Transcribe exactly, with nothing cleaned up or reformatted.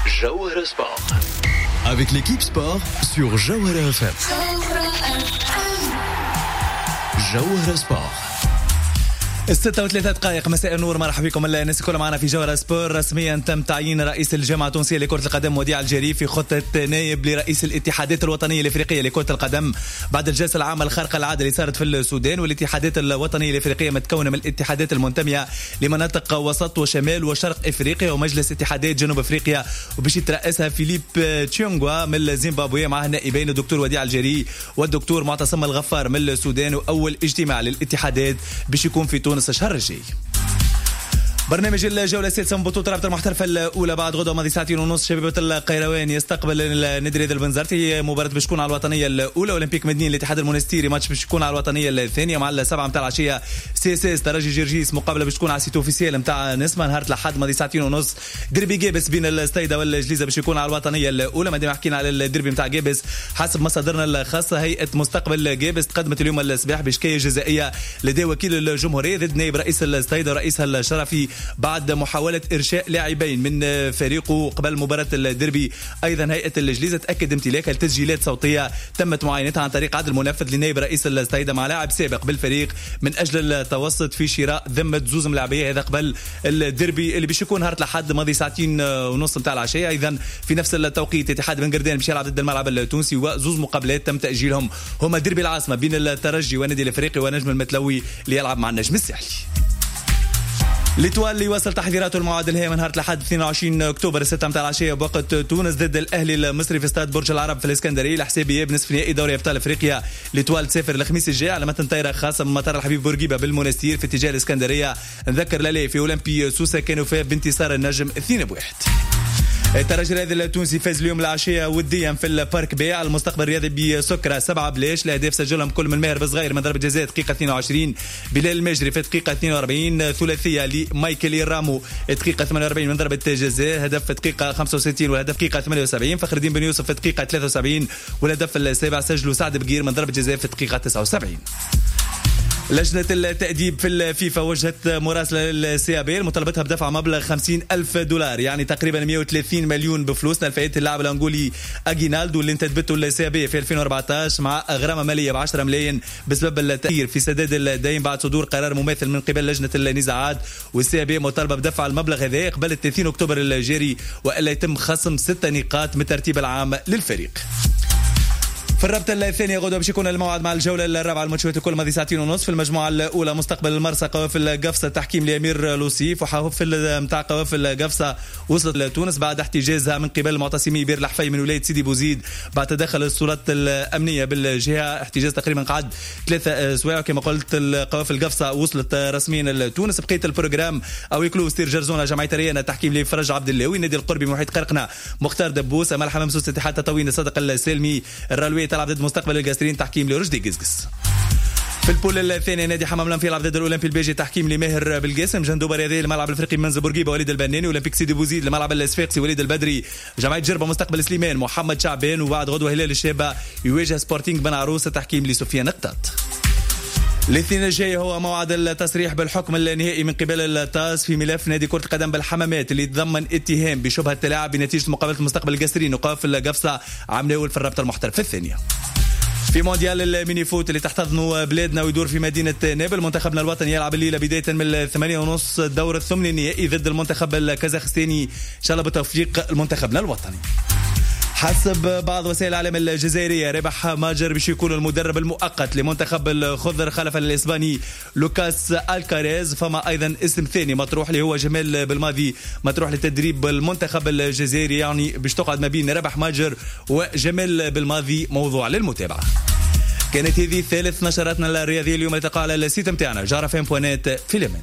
Jawahara Sport. Avec l'équipe sport sur Jawahara F M. Jawahara Sport. ستة وثلاثة دقائق مساء النور، مرحبا بكم الناس الكل معنا في جوهرة سبور. رسميا تم تعيين رئيس الجامعة التونسية لكرة القدم وديع الجري في خطة نائب لرئيس الاتحادات الوطنية الافريقية لكرة القدم بعد الجلسة العامة الخارقة العادة اللي صارت في السودان. والاتحادات الوطنية الافريقية متكونة من الاتحادات المنتمية لمناطق وسط وشمال وشرق افريقيا ومجلس اتحادات جنوب افريقيا، وباش يترأسها فيليب تشيونغوا من زيمبابوي مع النائبين الدكتور وديع الجري والدكتور معتصم الغفار من السودان. واول اجتماع للاتحادات باش يكون في تونس الشهر الجاي. برنامج الجولة السادسة من بطولة رابطة المحترفة الأولى بعد غدوة ماضي ساعتين ونص شبيبة القيروان يستقبل النادي رياض البنزرتي. مباراة باش تكون على الوطنية الأولى. أولمبيك مدني الاتحاد المونستيري ماتش باش تكون على الوطنية الثانية مع السبعة متاع العشية. سي اس اس ترجي جرجيس مقابلة باش تكون على سيت اوفيسيال متاع نسمة نهار الأحد ماضي ساعتين ونص. دربي جابس بين الستيدة والجليزة باش يكون على الوطنية الأولى. ما دام حكينا على الدربي متاع جابس حسب مصادرنا الخاصة هيئة مستقبل جابس تقدمت اليوم الصباح بشكاية جزائية لدى وكيل الجمهورية ضد نائب رئيس الستيدة ورئيسها الشرفي بعد محاولة إرشاء لاعبين من فريقه قبل مباراة الدربي. أيضا هيئة الجليزة تأكد امتلاكها لتسجيلات صوتية تمت معاينتها عن طريق عدل منفذ لنائب رئيس الستيدة مع لاعب سابق بالفريق من أجل التوسط في شراء ذمة زوز ملاعبية هذا قبل الدربي اللي باش يكون نهار الأحد ماضي ساعتين ونص متاع العشية. أيضا في نفس التوقيت اتحاد بن قردان باش يلعب ضد الملعب التونسي وزوز مقابلات تم تأجيلهم هما دربي العاصمة بين الترجي والنادي الأفريقي ونجم المتلوي اللي يلعب مع النجم الساحلي. ليتوال اللي وصل تحضيراته المعادل هي من نهار الأحد اثنين وعشرين أكتوبر الستة متاع العشية بوقت تونس ضد الأهلي المصري في استاد برج العرب في الإسكندرية لحساب إياب نصف نهائي دوري أبطال أفريقيا. ليتوال تسافر الخميس الجاي على متن طائرة خاصة من مطار الحبيب بورقيبة بالمونستير في اتجاه الإسكندرية. نذكر لالي في أولمبي سوسة كانوا فيها بانتصار النجم اثنين بواحد. الترجي الرياضي التونسي فاز اليوم العشية وديا في البارك بي على المستقبل الرياضي بسكرة سبعة بلاش. الأهداف سجلهم كل من ماهر بصغير من ضربة جزاء دقيقة اثنين وعشرين، بلال المجري في دقيقة اثنين وأربعين، ثلاثية لمايكل رامو دقيقة ثمانية وأربعين من ضربة جزاء، هدف في دقيقة خمسة وستين والهدف دقيقة ثمانية وسبعين، فخر الدين بن يوسف في دقيقة ثلاثة وسبعين والهدف السابع سجله سعد بقير من ضربة جزاء في دقيقة تسعة وسبعين. لجنة التأديب في الفيفا وجهت مراسلة للسيابيل مطالبتها بدفع مبلغ خمسين ألف دولار يعني تقريبا مئة وثلاثين مليون بفلوسنا لفئة اللاعب الأنغولي أجينالدو اللي انتدبته السيابيل في ألفين وأربعة عشر مع غرامة مالية بعشرة ملايين بسبب التأخير في سداد الدين بعد صدور قرار مماثل من قبل لجنة النزاعات. والسيابيل مطالبة بدفع المبلغ هذا قبل ثلاثين أكتوبر الجاري وإلا يتم خصم ستة نقاط من الترتيب العام للفريق. في الرابطة الثانية غدوة باش يكون الموعد مع الجولة الرابعة الماتشات الكل ماضي ساعتين ونص. في المجموعة الأولى مستقبل المرسى قوافل قفصة تحكيم لأمير لوسيف، وحافل متاع قوافل قفصة وصلت لتونس بعد احتجازها من قبل معتصمي بير الحفي من ولاية سيدي بوزيد بعد تدخل السلطات الأمنية بالجهة. احتجاز تقريبا قعد ثلاثة أسواع كما قلت. القوافل قفصة وصلت رسميا لتونس. بقية البروجرام أو يكلو ستير جرزونة جمعية ريانا تحكيم لفرج عبد الله، النادي القربي محيط قرقنة مختار دبوس، أمال حمام سوس اتحاد تطوين الصدق السلمي، الرالوية تلعب ضد مستقبل القاسرين تحكيم لرشدي قزقز. في البول الثاني نادي حمام لمفي يلعب ضد الاولمبي البيجي تحكيم لماهر بالقاسم، جندوبه رياضيه الملعب الافريقي منزل بورقيبه وليد البناني، اولمبيك سيدي بوزيد الملعب الصفاقسي وليد البدري، جمعيه جربه مستقبل سليمان محمد شعبان، وبعد غدوه هلال الشابه يواجه سبورتينغ بن عروسه تحكيم لسفيان قطاط. الاثنين الجاي هو موعد التصريح بالحكم النهائي من قبل التاس في ملف نادي كرة القدم بالحمامات اللي تضمن اتهام بشبهة التلاعب بنتيجة مقابلة المستقبل القاسرين وقافل قفصة عام ناول في الرابطة المحترفة الثانية. في مونديال الميني فوت اللي تحتضنه بلادنا ويدور في مدينة نابل، منتخبنا الوطني يلعب الليلة بداية من الثمانية ونص الدور الثمني النهائي ضد المنتخب الكازاخستاني إن شاء الله بتوفيق منتخبنا الوطني. حسب بعض وسائل الاعلام الجزائريه ربح ماجر باش يكون المدرب المؤقت لمنتخب الخضر خلفا الاسباني لوكاس الكاريز. فما ايضا اسم ثاني مطروح اللي هو جمال بالماضي مطروح لتدريب المنتخب الجزائري، يعني باش تقعد ما بين ربح ماجر وجمال بالماضي موضوع للمتابعه. كانت هذه ثالث نشراتنا الرياضيه اليوم اللي تقع على السيت متاعنا جارة فين بوانات في اليمن.